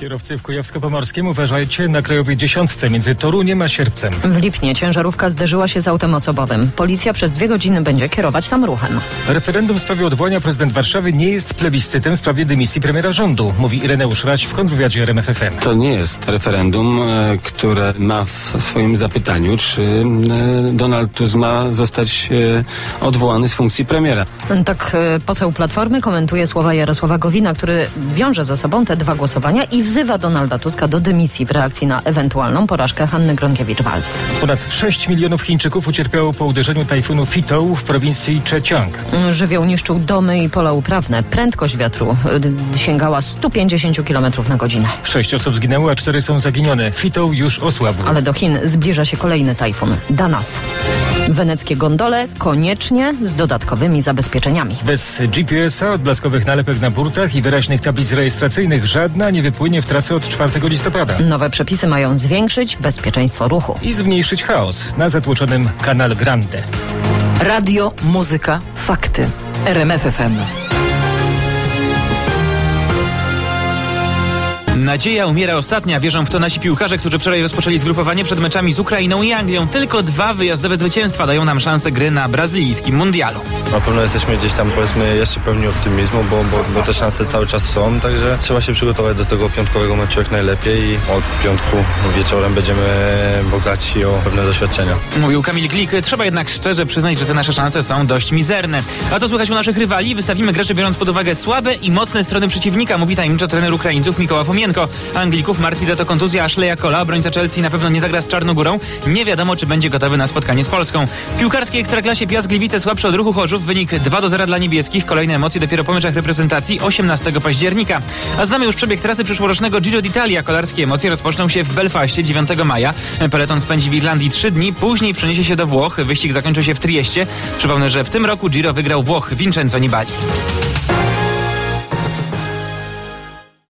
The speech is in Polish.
Kierowcy w Kujawsko-Pomorskim uważajcie na krajowej 10 między Toruniem a Sierpcem. W Lipnie ciężarówka zderzyła się z autem osobowym. Policja przez 2 godziny będzie kierować tam ruchem. Referendum w sprawie odwołania prezydent Warszawy nie jest plebiscytem w sprawie dymisji premiera rządu, mówi Ireneusz Raś w kontrwywiadzie RMF FM. To nie jest referendum, które ma w swoim zapytaniu, czy Donald Tusk ma zostać odwołany z funkcji premiera. Tak poseł Platformy komentuje słowa Jarosława Gowina, który wiąże ze sobą te 2 głosowania i wzywa Donalda Tuska do dymisji w reakcji na ewentualną porażkę Hanny Gronkiewicz-Waltz. Ponad 6 milionów Chińczyków ucierpiało po uderzeniu tajfunu Fitou w prowincji Zhejiang. Żywioł niszczył domy i pola uprawne. Prędkość wiatru sięgała 150 km na godzinę. 6 osób zginęło, a 4 są zaginione. Fitou już osłabł. Ale do Chin zbliża się kolejny tajfun, Danas. Weneckie gondole koniecznie z dodatkowymi zabezpieczeniami. Bez GPS-a, odblaskowych nalepek na burtach i wyraźnych tablic rejestracyjnych żadna nie wypłynie w trasę od 4 listopada. Nowe przepisy mają zwiększyć bezpieczeństwo ruchu I zmniejszyć chaos na zatłoczonym Canal Grande. Radio, muzyka, fakty. RMF FM. Nadzieja umiera ostatnia, wierzą w to nasi piłkarze, którzy wczoraj rozpoczęli zgrupowanie przed meczami z Ukrainą i Anglią. Tylko 2 wyjazdowe zwycięstwa dają nam szansę gry na brazylijskim mundialu. Na pewno jesteśmy gdzieś tam, powiedzmy, jeszcze pełni optymizmu, bo te szanse cały czas są, także trzeba się przygotować do tego piątkowego meczu jak najlepiej i od piątku wieczorem będziemy bogaci o pewne doświadczenia. Mówił Kamil Glik, trzeba jednak szczerze przyznać, że te nasze szanse są dość mizerne. A co słychać u naszych rywali? Wystawimy graczy biorąc pod uwagę słabe i mocne strony przeciwnika, mówi tajemniczo trener Ukraińców Mikołaj Fomienko. Anglików martwi za to kontuzja Ashleya Cole'a, obrońca Chelsea na pewno nie zagra z Czarnogórą. Nie wiadomo, czy będzie gotowy na spotkanie z Polską. W piłkarskiej Ekstraklasie Piast Gliwice słabszy od Ruchu Chorzów, wynik 2-0 dla niebieskich. Kolejne emocje dopiero po meczach reprezentacji 18 października. A znamy już przebieg trasy przyszłorocznego Giro d'Italia. Kolarskie emocje rozpoczną się w Belfaście 9 maja. Peleton spędzi w Irlandii 3 dni, później przeniesie się do Włoch. Wyścig zakończy się w Trieście. Przypomnę, że w tym roku Giro wygrał Włoch Vincenzo Nibali.